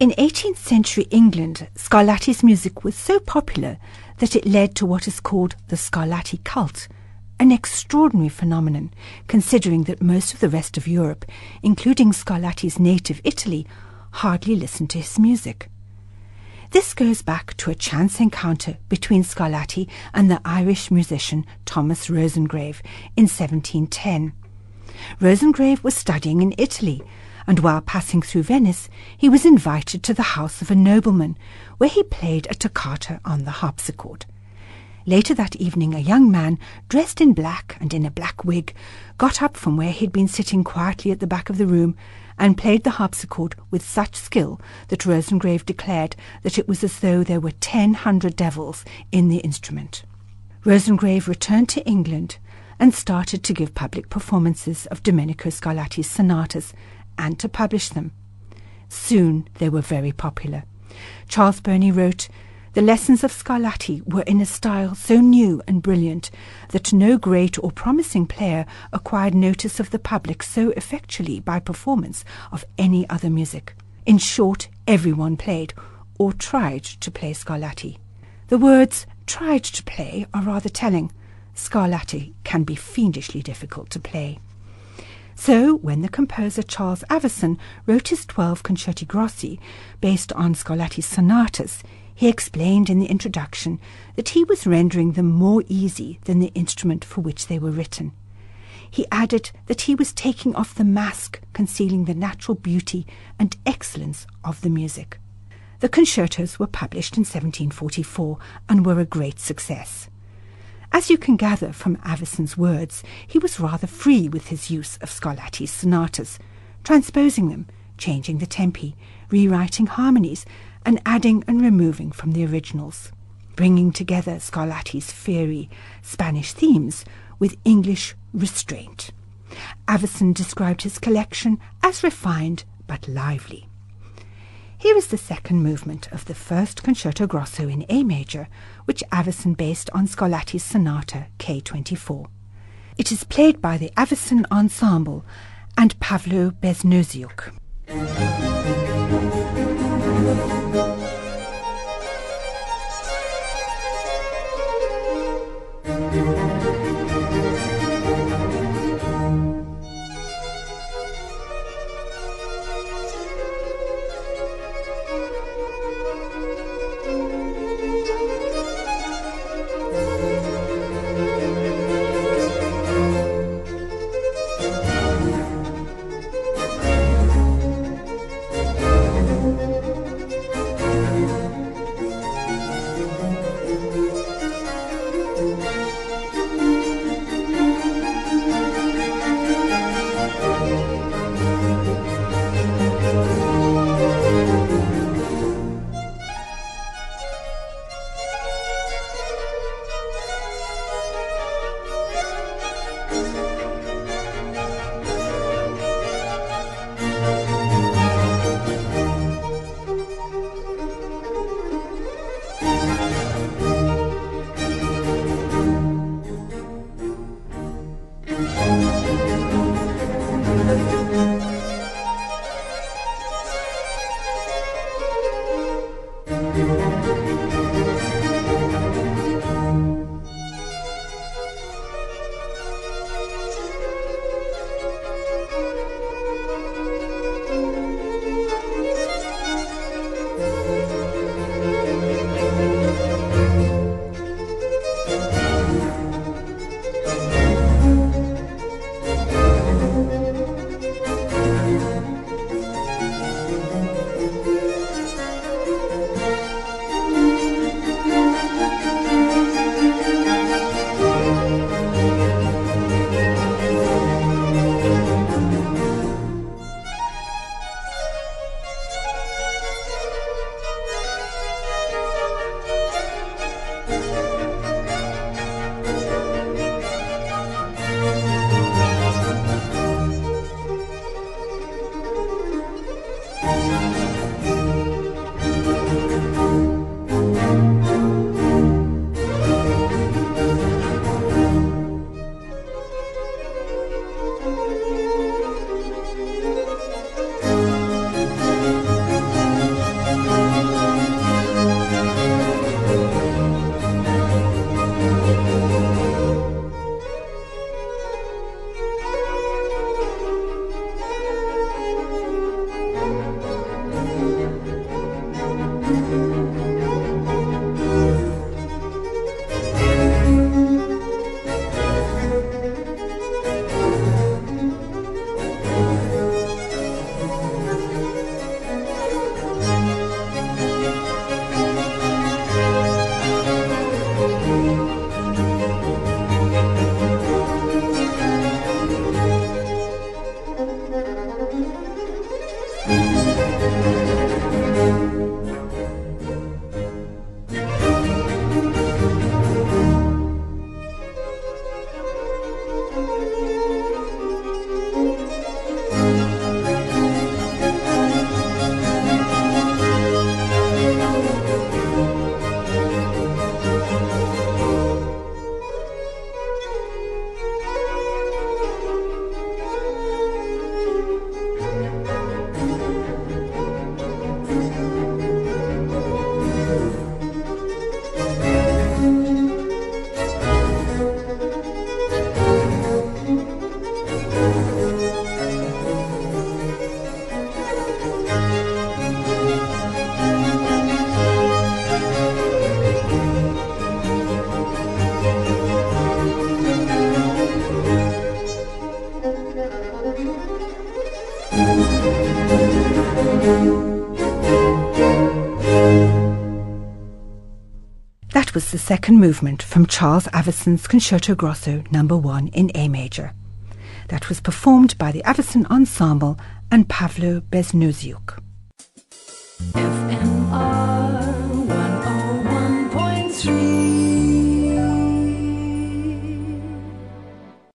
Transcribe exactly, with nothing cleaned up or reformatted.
In eighteenth century England, Scarlatti's music was so popular that it led to what is called the Scarlatti cult, an extraordinary phenomenon, considering that most of the rest of Europe, including Scarlatti's native Italy, hardly listened to his music. This goes back to a chance encounter between Scarlatti and the Irish musician Thomas Rosengrave in seventeen ten. Rosengrave was studying in Italy, and while passing through Venice, he was invited to the house of a nobleman, where he played a toccata on the harpsichord. Later that evening, a young man, dressed in black and in a black wig, got up from where he'd been sitting quietly at the back of the room and played the harpsichord with such skill that Rosengrave declared that it was as though there were ten hundred devils in the instrument. Rosengrave returned to England and started to give public performances of Domenico Scarlatti's sonatas and to publish them. Soon they were very popular. Charles Burney wrote, "The lessons of Scarlatti were in a style so new and brilliant that no great or promising player acquired notice of the public so effectually by performance of any other music. In short, everyone played, or tried to play Scarlatti." The words "tried to play" are rather telling. Scarlatti can be fiendishly difficult to play. So, when the composer Charles Avison wrote his twelve concerti grossi based on Scarlatti's sonatas, he explained in the introduction that he was rendering them more easy than the instrument for which they were written. He added that he was taking off the mask concealing the natural beauty and excellence of the music. The concertos were published in seventeen forty-four and were a great success. As you can gather from Avison's words, he was rather free with his use of Scarlatti's sonatas, transposing them, changing the tempi, rewriting harmonies, and adding and removing from the originals, bringing together Scarlatti's fiery Spanish themes with English restraint. Avison described his collection as refined but lively. Here is the second movement of the first Concerto Grosso in A major, which Avison based on Scarlatti's Sonata K twenty-four. It is played by the Avison Ensemble and Pavlo Beznoziuk. was the second movement from Charles Averson's Concerto Grosso number one in A major. That was performed by the Averson Ensemble and Pavlo Beznoziuk.